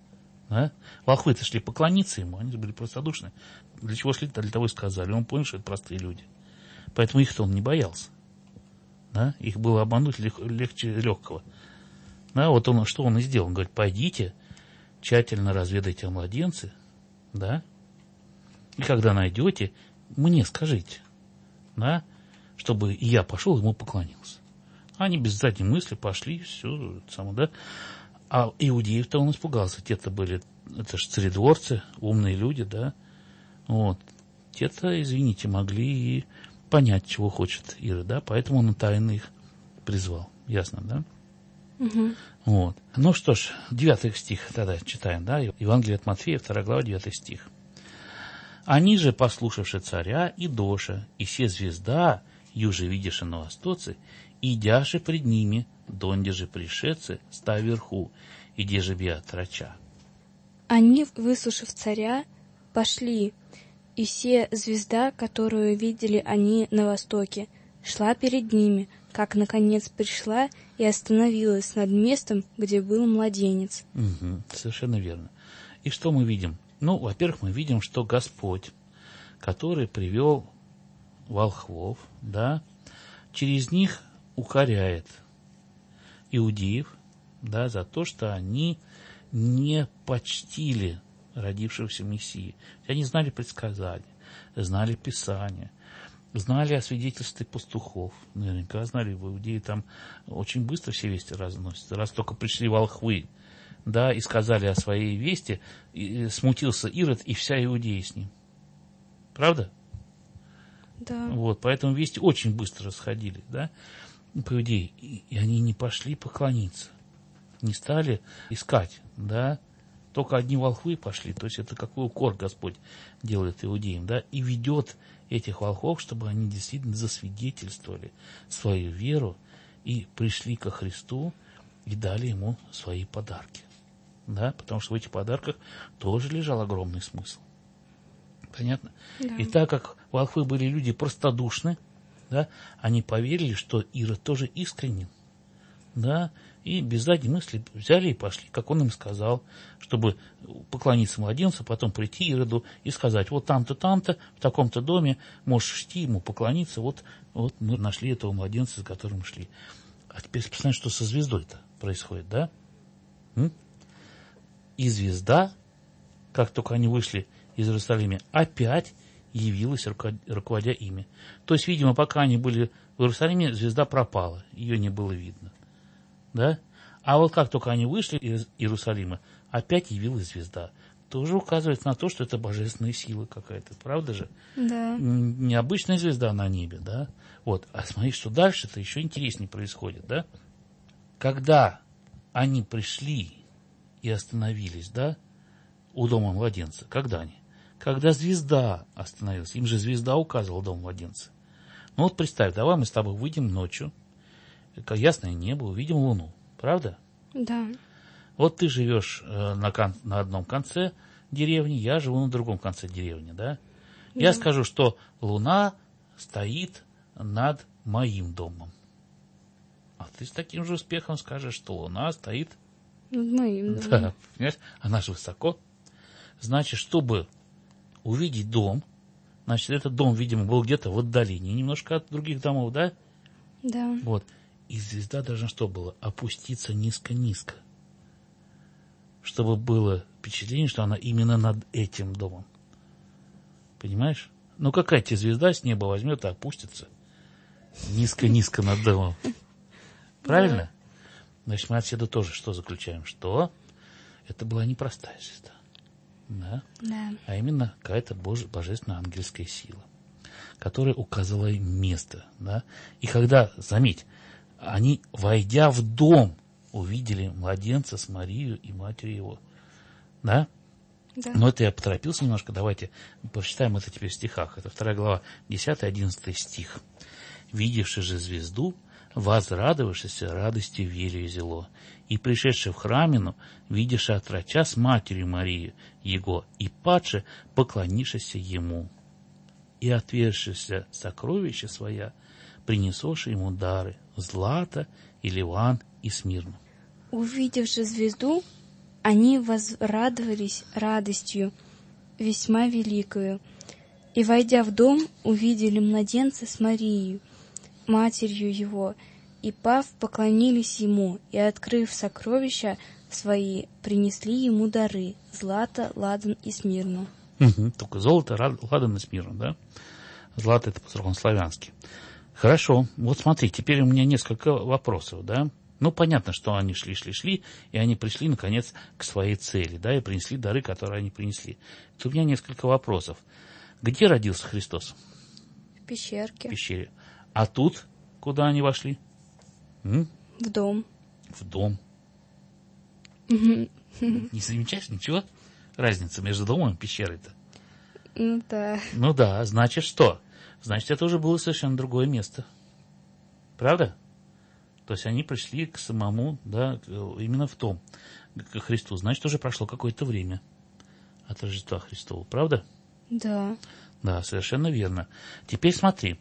Да? Волхвы-то шли поклониться ему, они были простодушны. Для чего шли, для того и сказали. Он понял, что это простые люди. Поэтому их-то он не боялся. Да? Их было обмануть легче легкого. Да? Вот он, что он и сделал. Он говорит, пойдите, тщательно разведайте о младенце, да? И когда найдете, мне скажите, да? Чтобы и я пошел ему поклонился. Они без задней мысли пошли, все само, да? А иудеев-то он испугался. Те-то были, это же царедворцы, умные люди, да? Вот. Те-то, извините, могли и понять, чего хочет Ирод, да? Поэтому он тайно их призвал. Ясно, да? Угу. Вот. Ну что ж, 9 стих тогда читаем, да? Евангелие от Матфея, 2 глава, 9 стих. «Они же, послушавши царя и доша, и се звезда, юже видяше на востоце, идяше пред ними, донде же пришедцы, ста вверху, иде же бия трача». Они, выслушав царя, пошли, и се звезда, которую видели они на востоке, шла перед ними, как, наконец, пришла и остановилась над местом, где был младенец. Угу, совершенно верно. И что мы видим? Ну, во-первых, мы видим, что Господь, который привел волхвов, да, через них укоряет иудеев, да, за то, что они не почтили родившегося Мессии. Они знали предсказания, знали Писания, знали о свидетельстве пастухов. Наверняка знали, в Иудее там очень быстро все вести разносятся. Раз только пришли волхвы, да, и сказали о своей вести, и смутился Ирод и вся Иудея с ним. Правда? Да. Вот, поэтому вести очень быстро расходились, да, по Иудее. И они не пошли поклониться, не стали искать, да. Только одни волхвы пошли, то есть это какой укор Господь делает иудеям, да, и ведет этих волхвов, чтобы они действительно засвидетельствовали свою веру и пришли ко Христу и дали ему свои подарки, да, потому что в этих подарках тоже лежал огромный смысл. Понятно? Да. И так как волхвы были люди простодушны, да, они поверили, что Ирод тоже искренен, да, и без задней мысли взяли и пошли, как он им сказал, чтобы поклониться младенцу, потом прийти Ироду и сказать, вот там-то, там-то, в таком-то доме, можешь идти ему поклониться, вот мы нашли этого младенца, за которым шли. А теперь посмотрите, что со звездой-то происходит, да? И звезда, как только они вышли из Иерусалима, опять явилась, руководя ими. То есть, видимо, пока они были в Иерусалиме, звезда пропала, ее не было видно. Да? А вот как только они вышли из Иерусалима, опять явилась звезда. Тоже указывает на то, что это божественная сила какая-то, правда же? Да. Необычная звезда на небе, да? Вот. А смотри, что дальше-то еще интереснее происходит, да? Когда они пришли и остановились, да, у дома младенца, когда они? Когда звезда остановилась, им же звезда указывала дом младенца. Ну вот представь, давай мы с тобой выйдем ночью, ясное небо, увидим луну, правда? Да. Вот ты живешь на одном конце деревни, я живу на другом конце деревни, да? Да. Я скажу, что луна стоит над моим домом. А ты с таким же успехом скажешь, что луна стоит... Над моим домом. Да, понимаешь? Она же высоко. Значит, чтобы увидеть дом, значит, этот дом, видимо, был где-то в отдалении немножко от других домов, да? Да. Вот. И звезда должна что было? Опуститься низко-низко. Чтобы было впечатление, что она именно над этим домом. Понимаешь? Ну, какая тебе звезда с неба возьмет и опустится низко-низко над домом? Правильно? Значит, мы отсюда тоже что заключаем? Что это была непростая звезда. Да? Да. А именно какая-то божественная ангельская сила, которая указывала им место. Да? И когда, заметь, они, войдя в дом, увидели младенца с Марией и матерью его. Да? Да. Но это я поторопился немножко. Давайте прочитаем это теперь в стихах. Это 2 глава, 10-11 стих. «Видевши же звезду, возрадовавшийся радостью верою зело, и пришедший в храмину, видевши отрача с матерью Марию его, и падше, поклонившийся ему, и отвершися сокровища своя, принесоши ему дары, злато, и ливан, и смирну». Увидев же звезду, Они возрадовались радостью весьма великою, и, войдя в дом, увидели младенца с Марией, матерью его, и, пав, поклонились ему, и, открыв сокровища свои, принесли ему дары — злато, ладан и смирну. Только золото, ладан и смирну, да? Злато — это по-славянски. Хорошо, вот смотри, теперь у меня несколько вопросов, да? Ну, понятно, что они шли, и они пришли, наконец, к своей цели, да, и принесли дары, которые они принесли. Тут у меня несколько вопросов. Где родился Христос? В пещерке. В пещере. А тут куда они вошли? В дом. В дом. Не замечаешь ничего? Разница между домом и пещерой-то? Ну да. Ну да, значит что? Значит, это уже было совершенно другое место. Правда? То есть они пришли к самому, да, именно в том, к Христу. Значит, уже прошло какое-то время от Рождества Христова. Правда? Да. Да, совершенно верно. Теперь смотри.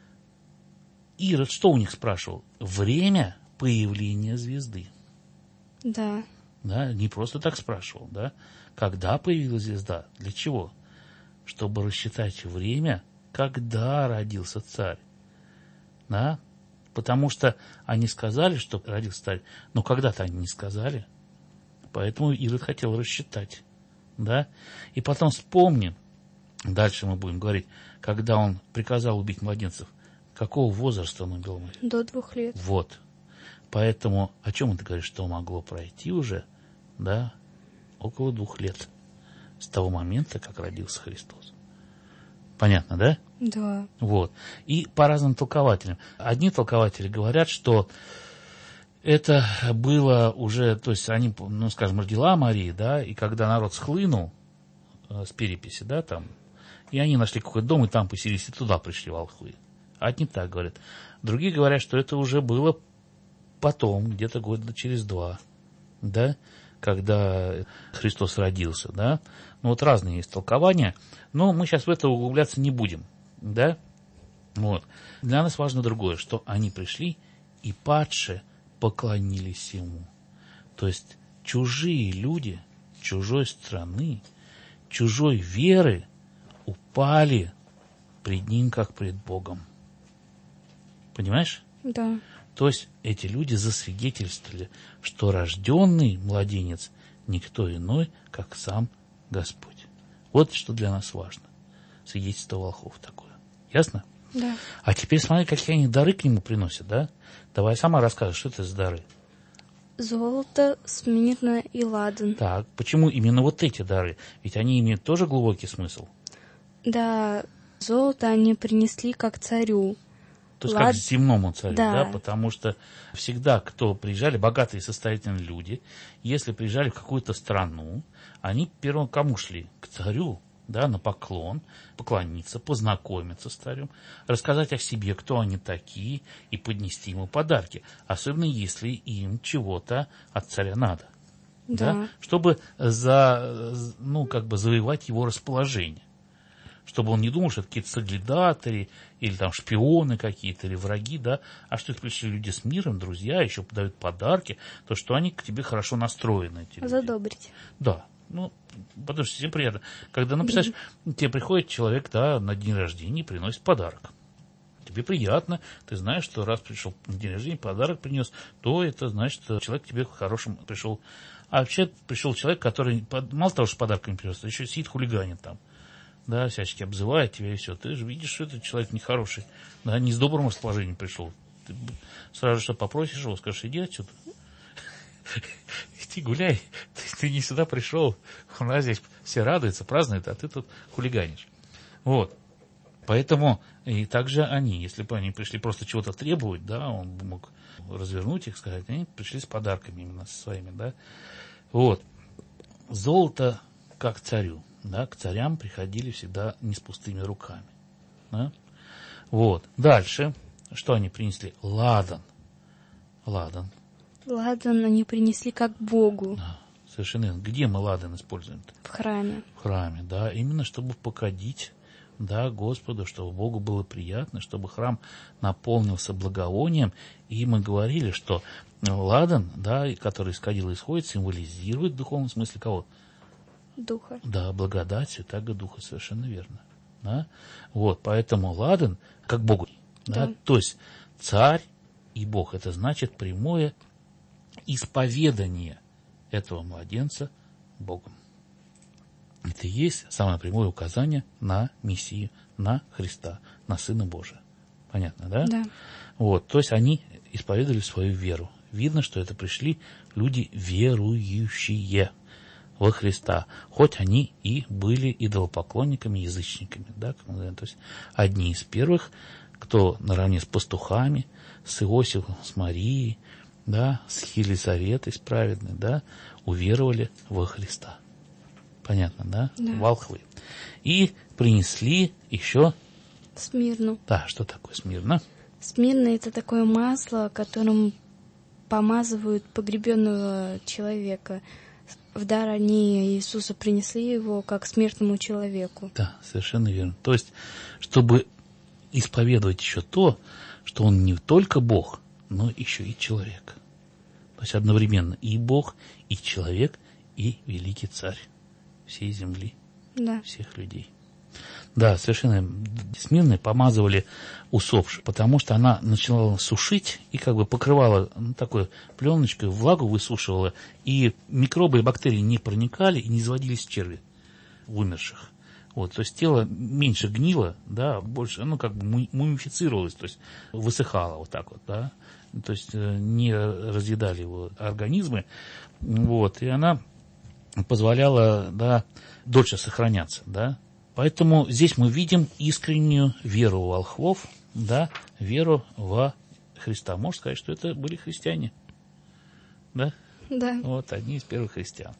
Ирод что у них спрашивал? Время появления звезды. Да. Да, не просто так спрашивал, да? Когда появилась звезда? Для чего? Чтобы рассчитать время, когда родился царь. Да? Потому что они сказали, что родился царь, но когда-то они не сказали. Поэтому Ирод хотел рассчитать. Да? И потом вспомни, дальше мы будем говорить, когда он приказал убить младенцев, какого возраста он убил? До 2 лет. Вот. Поэтому о чем это говорит, что могло пройти уже, да, около 2 лет с того момента, как родился Христос. Понятно, да? Да. Вот. И по разным толкователям. Одни толкователи говорят, что это было уже, то есть они, ну, скажем, родила Мария, да, и когда народ схлынул с переписи, да, там, и они нашли какой-то дом, и там поселились, и туда пришли волхвы. Одни так говорят. Другие говорят, что это уже было потом, где-то года через 2, да, когда Христос родился, да. Ну, вот разные есть толкования, но мы сейчас в это углубляться не будем, да. Вот. Для нас важно другое, что они пришли и падшие поклонились ему. То есть чужие люди, чужой страны, чужой веры упали пред ним, как пред Богом. Понимаешь? Да. То есть эти люди засвидетельствовали, что рожденный младенец никто иной, как сам Господь. Вот что для нас важно. Свидетельство волхвов такое. Ясно? Да. А теперь смотри, какие они дары к нему приносят, да? Давай сама расскажешь, что это за дары. Золото, смирно и ладан. Так, почему именно вот эти дары? Ведь они имеют тоже глубокий смысл. Да, золото они принесли как царю. То есть как земному царю, Да. да, потому что всегда, кто приезжали, богатые и состоятельные люди, если приезжали в какую-то страну, они первым кому шли? К царю, да, на поклон, поклониться, познакомиться с царем, рассказать о себе, кто они такие, и поднести ему подарки, особенно если им чего-то от царя надо, да, чтобы завоевать его расположение. Чтобы он не думал, что это какие-то соглядатели, или там шпионы какие-то, или враги, да, а что это пришли люди с миром, друзья, еще подают подарки, то что они к тебе хорошо настроены. Эти люди. Задобрить. Да, ну, потому что всем приятно. Когда, ну, представляешь, тебе приходит человек, да, на день рождения и приносит подарок. Тебе приятно, ты знаешь, что раз пришел на день рождения, подарок принес, то это значит, что человек к тебе хорошим пришел. А вообще пришел человек, который, мало того, что подарок не принес, а еще сидит хулиганит там. Да, всячески обзывает тебя и все. Ты же видишь, что этот человек нехороший. Да, не с добрым расположением пришел. Ты сразу что попросишь его, скажешь, иди отсюда. Иди гуляй. Ты не сюда пришел. У нас здесь все радуются, празднуют, а ты тут хулиганишь. Вот. Поэтому и также они, если бы они пришли просто чего-то требовать, да, он мог развернуть их, сказать, они пришли с подарками именно со своими, да. Вот. Золото как царю. Да, к царям приходили всегда не с пустыми руками. Да? Вот. Дальше. Что они принесли? Ладан. Ладан. Ладан они принесли как Богу. Да, совершенно верно. Где мы ладан используем-то? В храме. В храме, да. Именно чтобы покадить, да, Господу, чтобы Богу было приятно, чтобы храм наполнился благовонием. И мы говорили, что ладан, да, который из кадила исходит, символизирует в духовном смысле кого? Духа. Да, благодать Святаго Духа, совершенно верно. Да? Вот, поэтому ладан как Богу. Да? Да. То есть царь и Бог, это значит прямое исповедание этого младенца Богом. Это и есть самое прямое указание на Мессию, на Христа, на Сына Божия. Понятно, да? Да. Вот, то есть они исповедовали свою веру. Видно, что это пришли люди верующие во Христа, хоть они и были идолопоклонниками, язычниками, да, как мы говорим. То есть одни из первых, кто наравне с пастухами, с Иосифом, с Марией, да, с Елизаветой, с праведной, да, уверовали во Христа. Понятно, да? Да. Волхвы. И принесли еще... Смирну. Да, что такое смирно? Смирна — это такое масло, которым помазывают погребенного человека. В дар они Иисусу принесли его как смертному человеку. Да, совершенно верно. То есть, чтобы исповедовать еще то, что он не только Бог, но еще и человек. То есть одновременно и Бог, и человек, и великий царь всей земли, Да. всех людей. Да, совершенно. Смирной помазывали усопшую, потому что она начинала сушить и как бы покрывала такой пленочкой, влагу высушивала, и микробы и бактерии не проникали и не заводились черви в умерших. Вот, то есть тело меньше гнило, да, больше, ну, как бы мумифицировалось, то есть высыхало вот так вот, да, то есть не разъедали его организмы, вот, и она позволяла, да, дольше сохраняться, да. Поэтому здесь мы видим искреннюю веру волхвов, да, веру во Христа. Можно сказать, что это были христиане, да? Да. Вот, одни из первых христиан.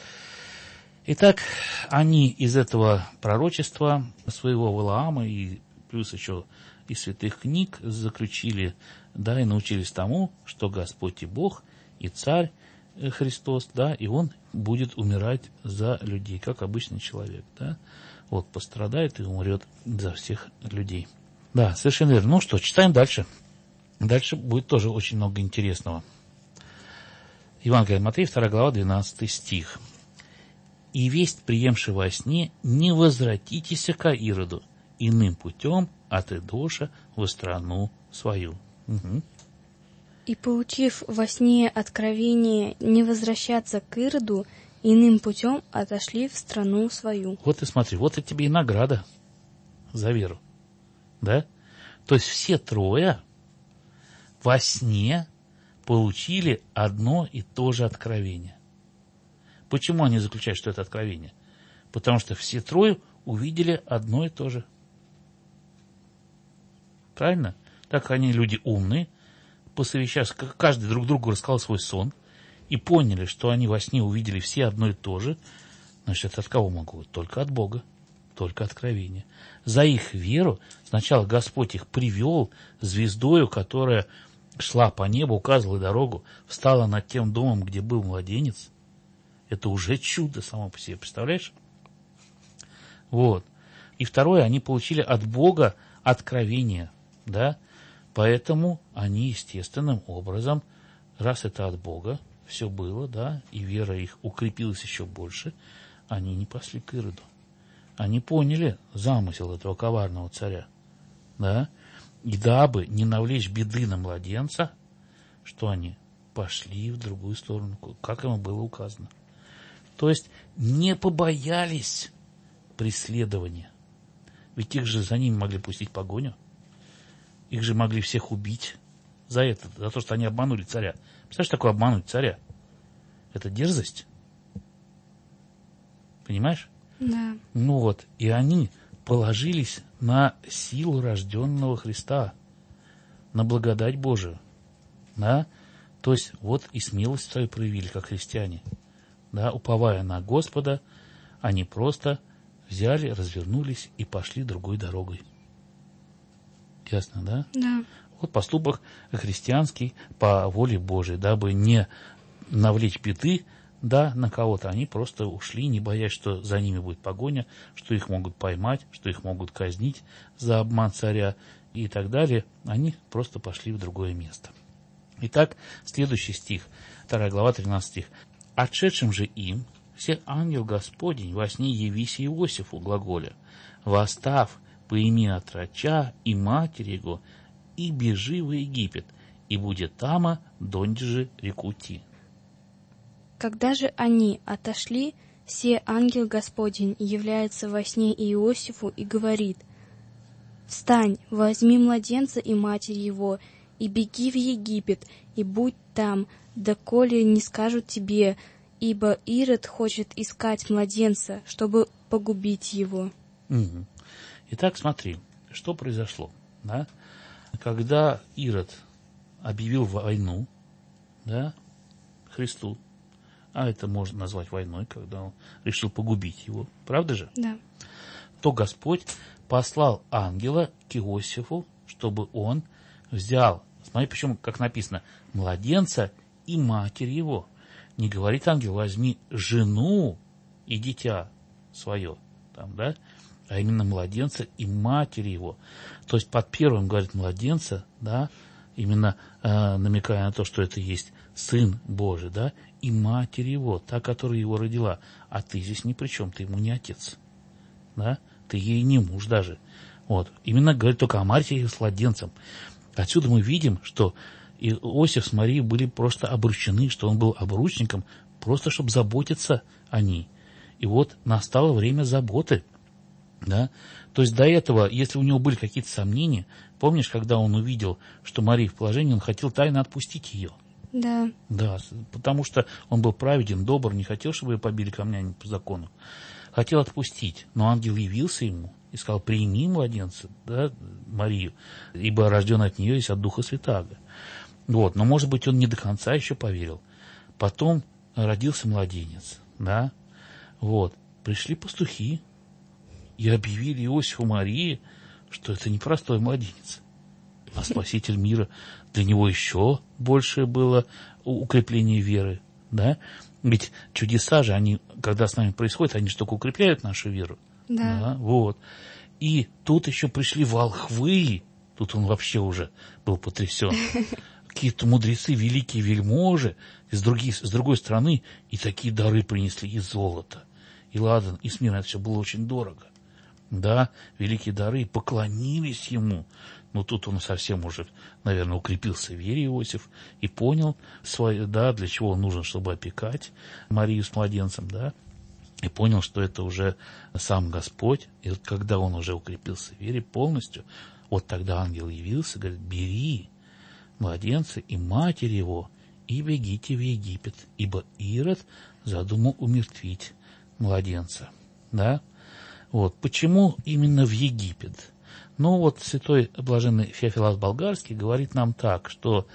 Итак, они из этого пророчества своего Валаама и плюс еще из святых книг заключили, да, и научились тому, что Господь и Бог, и Царь Христос, да, и Он будет умирать за людей, как обычный человек, да. Вот, пострадает и умрет за всех людей. Да, совершенно верно. Ну что, читаем дальше. Дальше будет тоже очень много интересного. Евангелие от Матфея, 2 глава, 12 стих. «И весть, приемши во сне, не возвратитесь ко Ироду, иным путем от Идоша во страну свою». Угу. «И, получив во сне откровение не возвращаться к Ироду, иным путем отошли в страну свою». Вот и смотри, вот и тебе и награда за веру. Да? То есть все трое во сне получили одно и то же откровение. Почему они заключают, что это откровение? Потому что все трое увидели одно и то же. Правильно? Так как они люди умные, посовещаясь, каждый друг другу рассказал свой сон, и поняли, что они во сне увидели все одно и то же, значит, это от кого могло быть? Только от Бога, только откровение. За их веру сначала Господь их привел звездою, которая шла по небу, указывала дорогу, встала над тем домом, где был младенец. Это уже чудо само по себе, представляешь? Вот. И второе, они получили от Бога откровение, да? Поэтому они естественным образом, раз это от Бога, все было, да, и вера их укрепилась еще больше, они не пошли к Ироду. Они поняли замысел этого коварного царя, да, и дабы не навлечь беды на младенца, что они пошли в другую сторону, как им было указано. То есть не побоялись преследования. Ведь их же за ними могли пустить погоню, их же могли всех убить за это, за то, что они обманули царя. Представляешь, такое обмануть царя? Это дерзость. Понимаешь? Да. Ну вот, и они положились на силу рожденного Христа, на благодать Божию. Да? То есть вот и смелость свою проявили, как христиане. Да? Уповая на Господа, они просто взяли, развернулись и пошли другой дорогой. Ясно, да? Да. Вот поступок христианский по воле Божией, дабы не навлечь беды, да, на кого-то. Они просто ушли, не боясь, что за ними будет погоня, что их могут поймать, что их могут казнить за обман царя и так далее. Они просто пошли в другое место. Итак, следующий стих, 2 глава, 13 стих. «Отшедшим же им все ангел Господень во сне явись Иосифу глаголя, восстав, поими отроча и матери его, и бежи в Египет, и будет тама донде же реку Ти». Когда же они отошли, се ангел Господень является во сне Иосифу и говорит: «Встань, возьми младенца и матерь его, и беги в Египет, и будь там, доколе не скажут тебе, ибо Ирод хочет искать младенца, чтобы погубить его». Угу. Итак, смотри, что произошло. Да? Когда Ирод объявил войну, да, Христу, а это можно назвать войной, когда он решил погубить его, правда же? Да. То Господь послал ангела к Иосифу, чтобы он взял, смотри, почему, как написано, младенца и матерь его. Не говорит ангел: возьми жену и дитя свое, там, да, а именно младенца и матерь его. То есть под первым говорит младенца, да, именно намекая на то, что это есть Сын Божий, да, и матерь его, та, которая его родила. А ты здесь ни при чем, ты ему не отец, да, ты ей не муж даже. Вот. Именно говорит только о матери с младенцем. Отсюда мы видим, что Иосиф с Марией были просто обручены, что он был обручником, просто чтобы заботиться о ней. И вот настало время заботы. Да? То есть до этого, если у него были какие-то сомнения, помнишь, когда он увидел, что Мария в положении, он хотел тайно отпустить ее. Да. Да, потому что он был праведен, добр, не хотел, чтобы ее побили камнями по закону. Хотел отпустить, но ангел явился ему и сказал: прими младенца, да, Марию, ибо рожден от нее есть от Духа Святаго. Вот, но, может быть, он не до конца еще поверил. Потом родился младенец, да, вот, пришли пастухи и объявили Иосифу Марии, что это не простой младенец, а Спаситель мира. Для него еще большее было укрепление веры, да. Ведь чудеса же, они, когда с нами происходят, они же только укрепляют нашу веру. Да. Да, вот. И тут еще пришли волхвы, тут он вообще уже был потрясен. Какие-то мудрецы, великие вельможи с другой стороны, и такие дары принесли, и золото, и ладан, и смирно. Это все было очень дорого. Да, великие дары, и поклонились ему. Но тут он совсем уже, наверное, укрепился в вере, Иосиф, и понял, да, для чего он нужен, чтобы опекать Марию с младенцем, да, и понял, что это уже сам Господь. И вот когда он уже укрепился в вере полностью, вот тогда ангел явился, говорит: бери младенца и матерь его, и бегите в Египет, ибо Ирод задумал умертвить младенца. Да? Вот. Почему именно в Египет? Ну, вот святой блаженный Феофилакт Болгарский говорит нам так, что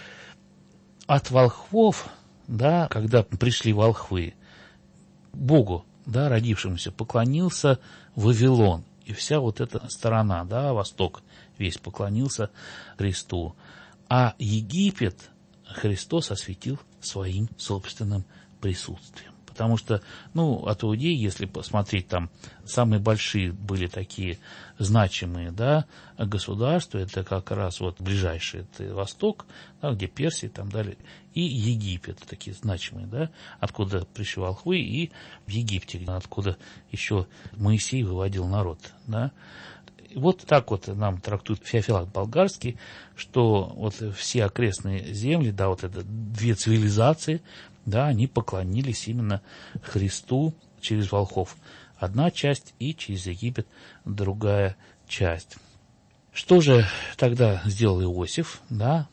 от волхвов, да, когда пришли волхвы, Богу, да, родившемуся, поклонился Вавилон, и вся вот эта сторона, да, восток весь поклонился Христу. А Египет Христос осветил своим собственным присутствием. Потому что, ну, от Иудеи, если посмотреть, там самые большие были такие значимые, да, государства, это как раз вот ближайший, это Восток, да, где Персия и там далее, и Египет, такие значимые, да, откуда пришли волхвы, и в Египте, откуда еще Моисей выводил народ, да. Вот так вот нам трактует Феофилакт Болгарский, что вот все окрестные земли, да, вот это две цивилизации, да, они поклонились именно Христу через волхвов. Одна часть, и через Египет другая часть. Что же тогда сделал Иосиф, да?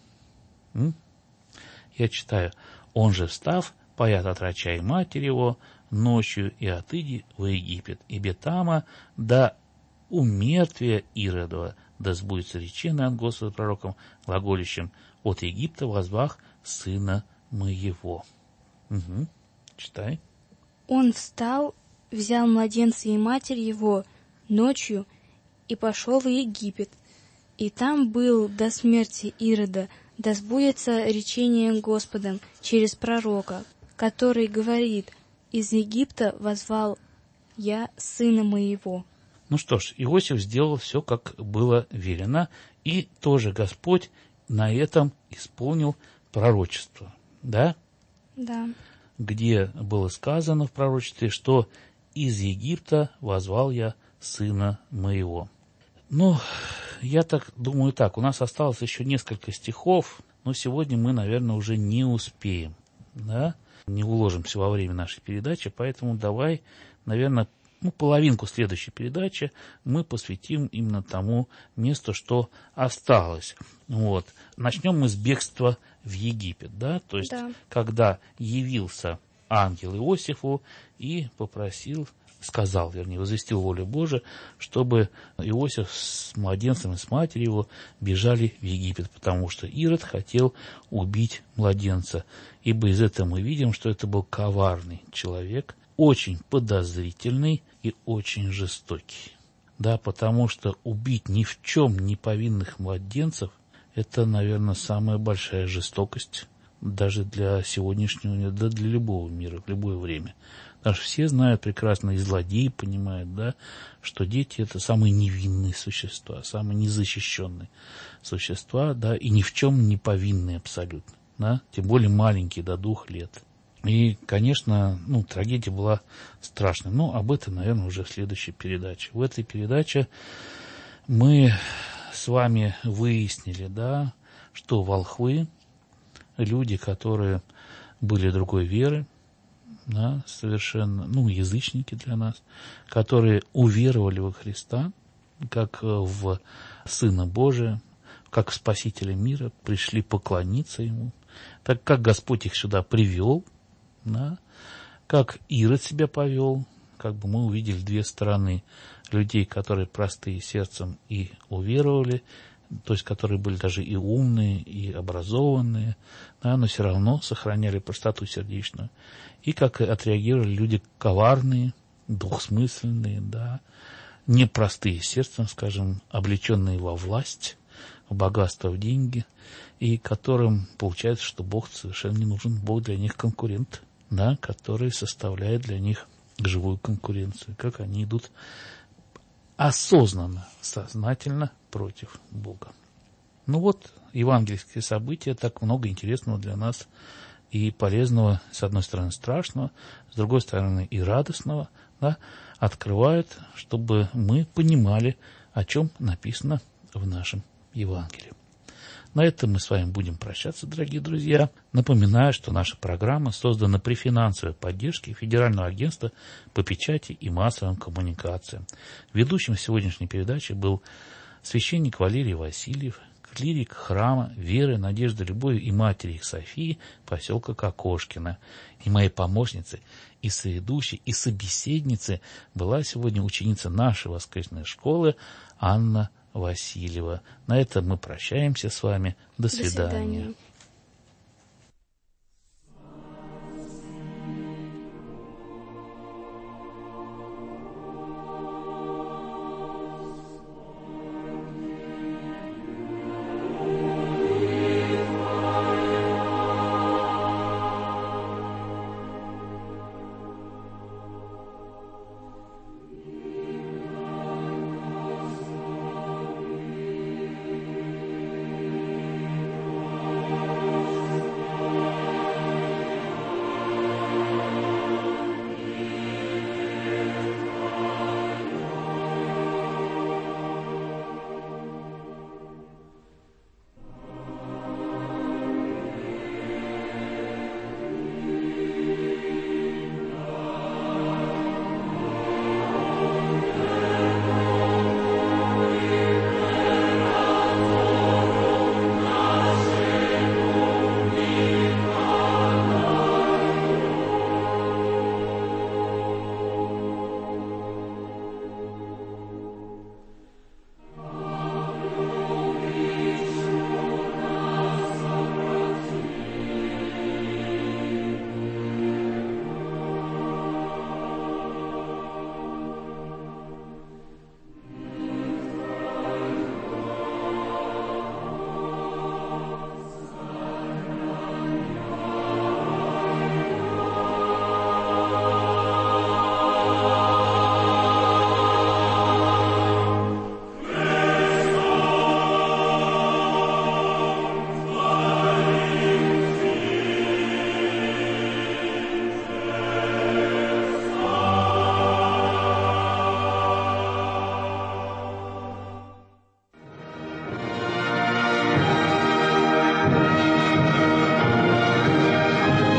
Я читаю: он же, встав, поят отроча и матерь его ночью, и отыди в Египет, и бетама, да умертвия Иродова, да сбудется речение от Господа пророком глаголищем: от Египта возвах сына моего. Угу. Читай. Он встал, взял младенца и матерь его ночью и пошел в Египет. И там был до смерти Ирода, да сбудется речение Господом через пророка, который говорит: из Египта возвал я сына моего. Ну что ж, Иосиф сделал все, как было велено, и тоже Господь на этом исполнил пророчество, да? Да. Где было сказано в пророчестве, что из Египта возвал я сына моего. Ну, я так думаю так, у нас осталось еще несколько стихов, но сегодня мы, наверное, уже не успеем, да? Не уложимся во время нашей передачи, поэтому давай, наверное, половинку следующей передачи мы посвятим именно тому месту, что осталось. Вот. Начнем мы с бегства в Египет, да? То есть, когда явился ангел Иосифу и сказал, возвестил волю Божию, чтобы Иосиф с младенцем и с матерью его бежали в Египет, потому что Ирод хотел убить младенца. Ибо из этого мы видим, что это был коварный человек, очень подозрительный и очень жестокий. Да, потому что убить ни в чем не повинных младенцев – это, наверное, самая большая жестокость даже для сегодняшнего, да для любого мира, в любое время. Потому что все знают прекрасно, и злодеи понимают, да, что дети – это самые невинные существа, самые незащищенные существа, да, и ни в чем не повинные абсолютно, да, тем более маленькие, до 2 лет. И, конечно, трагедия была страшной. Но об этом, наверное, уже в следующей передаче. В этой передаче мы с вами выяснили, да, что волхвы, люди, которые были другой веры, да, совершенно, язычники для нас, которые уверовали во Христа, как в Сына Божия, как в Спасителя мира, пришли поклониться Ему, так как Господь их сюда привел, да, как Ирод себя повел, как бы мы увидели 2 стороны людей, которые простые сердцем и уверовали, то есть которые были даже и умные, и образованные, да, но все равно сохраняли простоту сердечную. И как отреагировали люди коварные, двухсмысленные, да, непростые сердцем, скажем, облеченные во власть, в богатство, в деньги, и которым получается, что Бог совершенно не нужен, Бог для них конкурент, да, который составляет для них живую конкуренцию, как они идут осознанно, сознательно против Бога. Евангельские события, так много интересного для нас и полезного, с одной стороны, страшного, с другой стороны, и радостного, да, открывают, чтобы мы понимали, о чем написано в нашем Евангелии. На этом мы с вами будем прощаться, дорогие друзья. Напоминаю, что наша программа создана при финансовой поддержке Федерального агентства по печати и массовым коммуникациям. Ведущим сегодняшней передачи был священник Валерий Васильев, клирик храма Веры, Надежды, Любови и матери их Софии, поселка Кокошкино. И моей помощницей, и соведущей, и собеседницей была сегодня ученица нашей воскресной школы Анна Васильева. На этом мы прощаемся с вами. До свидания.